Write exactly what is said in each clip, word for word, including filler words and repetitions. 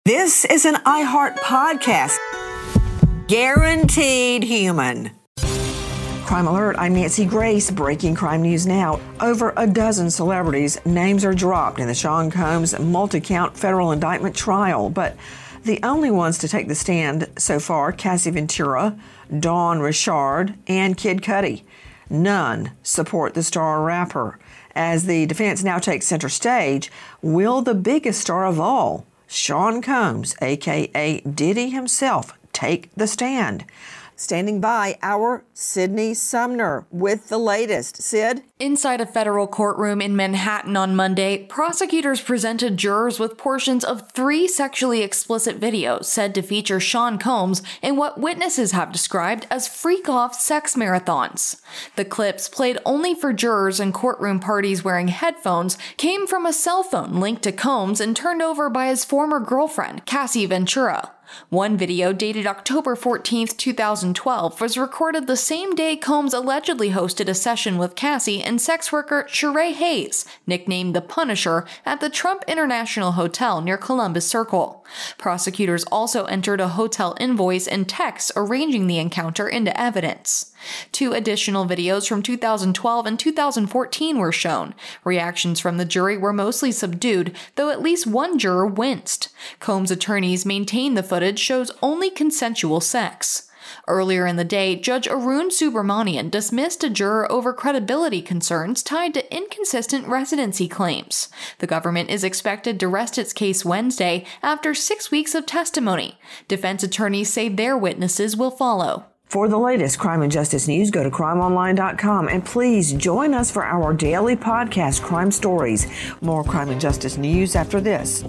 This is an iHeart podcast. Guaranteed human. Crime Alert, I'm Nancy Grace. Breaking crime news now. Over a dozen celebrities' names are dropped in the Sean Combs multi-count federal indictment trial, but the only ones to take the stand so far, Cassie Ventura, Dawn Richard, and Kid Cudi. None support the star rapper. As the defense now takes center stage, will the biggest star of all, Sean Combs, a k a. Diddy himself, take the stand? Standing by, our Sydney Sumner with the latest. Sid? Inside a federal courtroom in Manhattan on Monday, prosecutors presented jurors with portions of three sexually explicit videos said to feature Sean Combs in what witnesses have described as freak-off sex marathons. The clips, played only for jurors in courtroom parties wearing headphones, came from a cell phone linked to Combs and turned over by his former girlfriend, Cassie Ventura. One video, dated October fourteenth, two thousand twelve, was recorded the same day Combs allegedly hosted a session with Cassie and sex worker Sheree Hayes, nicknamed the Punisher, at the Trump International Hotel near Columbus Circle. Prosecutors also entered a hotel invoice and texts arranging the encounter into evidence. Two additional videos from two thousand twelve and two thousand fourteen were shown. Reactions from the jury were mostly subdued, though at least one juror winced. Combs' attorneys maintain the footage shows only consensual sex. Earlier in the day, Judge Arun Subramanian dismissed a juror over credibility concerns tied to inconsistent residency claims. The government is expected to rest its case Wednesday after six weeks of testimony. Defense attorneys say their witnesses will follow. For the latest crime and justice news, go to crime online dot com and please join us for our daily podcast, Crime Stories. More crime and justice news after this.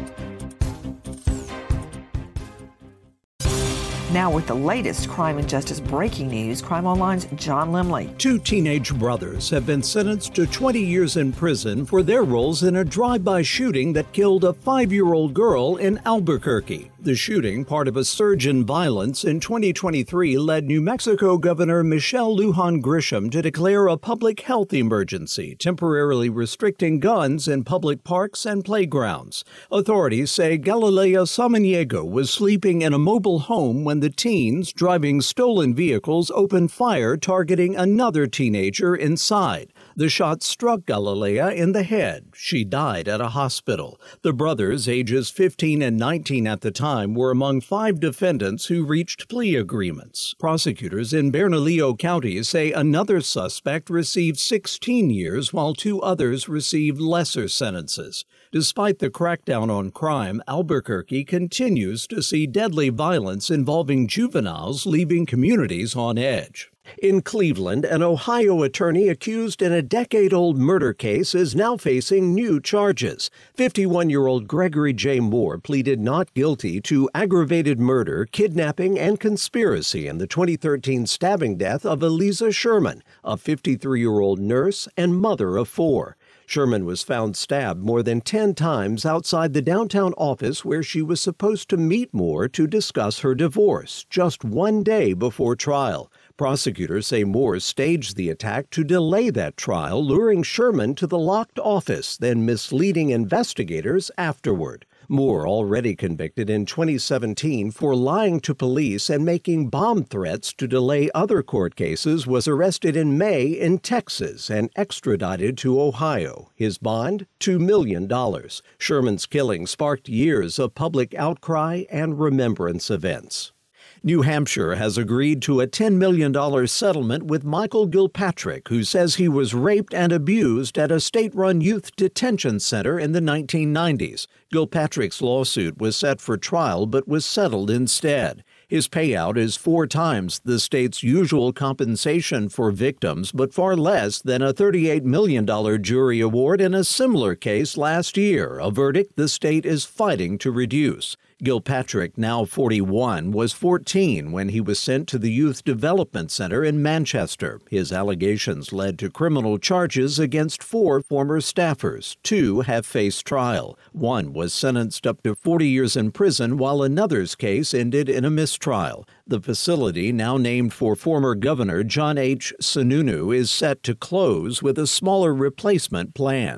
Now with the latest crime and justice breaking news, Crime Online's John Limley. Two teenage brothers have been sentenced to twenty years in prison for their roles in a drive-by shooting that killed a five-year-old girl in Albuquerque. The shooting, part of a surge in violence in twenty twenty-three, led New Mexico Governor Michelle Lujan Grisham to declare a public health emergency, temporarily restricting guns in public parks and playgrounds. Authorities say Galilea Samaniego was sleeping in a mobile home when the teens driving stolen vehicles opened fire targeting another teenager inside. The shot struck Galilea in the head. She died at a hospital. The brothers, ages fifteen and nineteen at the time, were among five defendants who reached plea agreements. Prosecutors in Bernalillo County say another suspect received sixteen years while two others received lesser sentences. Despite the crackdown on crime, Albuquerque continues to see deadly violence involving juveniles, leaving communities on edge. In Cleveland, an Ohio attorney accused in a decade-old murder case is now facing new charges. fifty-one-year-old Gregory J. Moore pleaded not guilty to aggravated murder, kidnapping, and conspiracy in the twenty thirteen stabbing death of Eliza Sherman, a fifty-three-year-old nurse and mother of four. Sherman was found stabbed more than ten times outside the downtown office where she was supposed to meet Moore to discuss her divorce, just one day before trial. Prosecutors say Moore staged the attack to delay that trial, luring Sherman to the locked office, then misleading investigators afterward. Moore, already convicted in twenty seventeen for lying to police and making bomb threats to delay other court cases, was arrested in May in Texas and extradited to Ohio. His bond, two million dollars. Sherman's killing sparked years of public outcry and remembrance events. New Hampshire has agreed to a ten million dollars settlement with Michael Gilpatrick, who says he was raped and abused at a state-run youth detention center in the nineteen nineties. Gilpatrick's lawsuit was set for trial but was settled instead. His payout is four times the state's usual compensation for victims, but far less than a thirty-eight million dollars jury award in a similar case last year, a verdict the state is fighting to reduce. Gilpatrick, now forty-one, was fourteen when he was sent to the Youth Development Center in Manchester. His allegations led to criminal charges against four former staffers. Two have faced trial. One was sentenced up to forty years in prison, while another's case ended in a mistrial. The facility, now named for former Governor John H. Sununu, is set to close with a smaller replacement planned.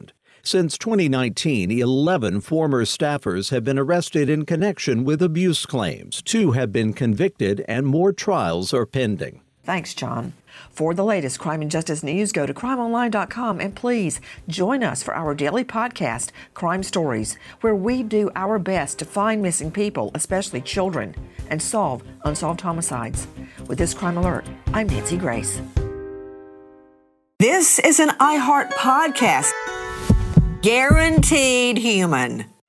Since twenty nineteen, eleven former staffers have been arrested in connection with abuse claims. Two have been convicted, and more trials are pending. Thanks, John. For the latest crime and justice news, go to crime online dot com and please join us for our daily podcast, Crime Stories, where we do our best to find missing people, especially children, and solve unsolved homicides. With this Crime Alert, I'm Nancy Grace. This is an iHeart podcast. Guaranteed human.